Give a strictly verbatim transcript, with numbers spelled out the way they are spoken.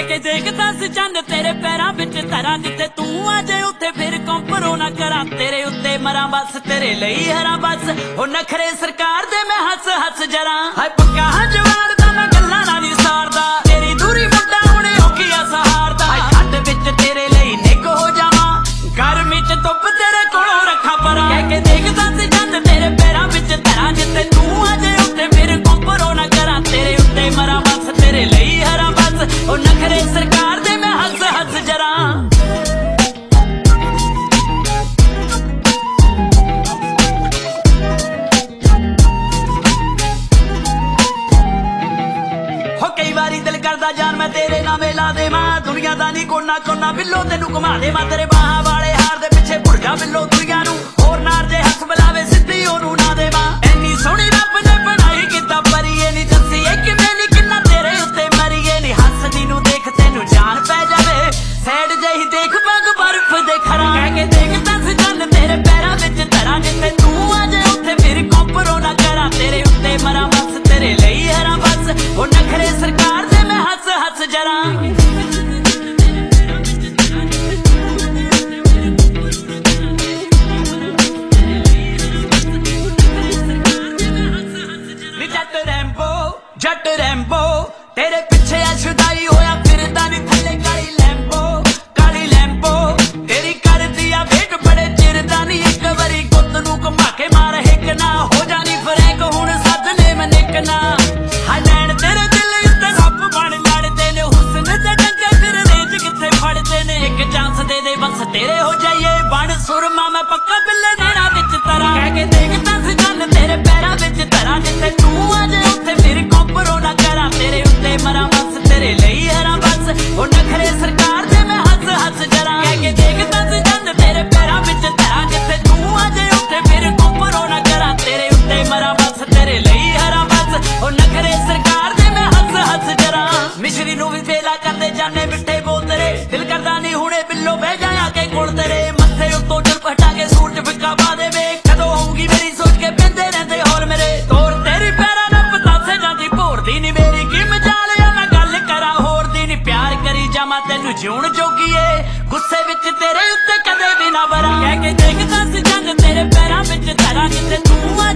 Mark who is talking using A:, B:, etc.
A: कह के देखदा सी चंद तेरे पैरां विच धरां जिथे तू आ जाए उत्थे फिर कंपरो ना करा तेरे उत्ते मरां बस तेरे लई हरा बस ओ नखरे सरकार दे मैं हस हस जरा हाय पक्का जवान दा मैं गल्लां नाल ही सारदा तेरी दूरी मुंडा हुणे औखिया सहारदा हाय ठंड विच तेरे लई निग हो जावां गर्मी च धुप तेरे कोलों रखा परा कह के देखदा सी चंद तेरे पैरां विच धरां जिथे तू आ जाए उत्थे फिर कंपरो ना करा तेरे उत्ते मरां बस तेरे लई हरा बस ओ नखरे सरकार दे मैं हस हस जरा कई बारी दिल करदा जान मैं तेरे नामे ला देवां दुनिया दा नी कोना कोना बिल्लो तेनू घुमा देवां तेरे बाहां वाले हार दे पिछे भुल जा बिल्लो दुनिया नू होर नार जे हस बुलावे सिद्धी ओनू ना देवां एनी सोहनी रब ने बनाई किता परीए नी दसी एक मैनी किन्ना तेरे उत्ते मरीए नी हसदी नू देख तेनू जान पै जावे सैड जही देख पग बर्फ दे खरा कह के देखदा सी चंद तेरे पैरां विच धरां जिथे तू आ जाए उत्थे फिर कंपरो ना करा तेरे उत्ते मरां बस तेरे लई हरा बस ओ नखरे सरकार दे मैं हस हस जरा जट रैम्बो जट रैम्बो तेरे पिछे अशदाई होया फिरदा नी थल्ले काली लैम्बो काली लैम्बो तेरी कर दिया वेट बड़े चिरदा नी एक वारी गुत्त नू घुमा के मार हिक ना हो जानी फ्रैंक हुण सदने मैं निकना हाय लैन तेरे दिल उत्ते रब बन लड़दे ने हुस्न ते डंगे फिर रेज किथे फड़दे ने एक चांस दे दे बस तेरे हो जाइए बन सुरमा मैं पक्का बिल्ले देना विच तरा कह के देखदा सी चंद तेरे पैरां विच धरां जिथे तू आ जाए उत्थे फिर कंपरो ना करा तेरे उत्ते मरां बस तेरे लई हरा बस ओ नखरे सरकार दे मैं हस हस जरा कह के देखदा सी चंद तेरे पैरां विच धरां जिथे तू आ जाए उत्थे फिर कंपरो ना करा तेरे उत्ते मरां बस तेरे लई हरा बस ओ नखरे सरकार दे मैं हस हस जरा मिश्री नू भी फेला करदे जाने मिठे बोल तेरे दिल करदा नी हुणे बिल्लो बह जाया के कोल तेरे मत्थे उत्तों चुप हटा के सूरज फिक्का पा देवे कदों होऊगी मेरी सोच के पिंदे रहंदे होर मेरे तोर तेरी पैरां ना पतासे जांदी भोरदी नी मेरी की मजालिया मैं गल करा होर दी नी प्यार करी जावां तैनू जीउण जोगीए गुस्से विच तेरे उत्ते कदे भी ना बरा कह के देखदा सी चंद तेरे पैरां विच धरां जिथे तू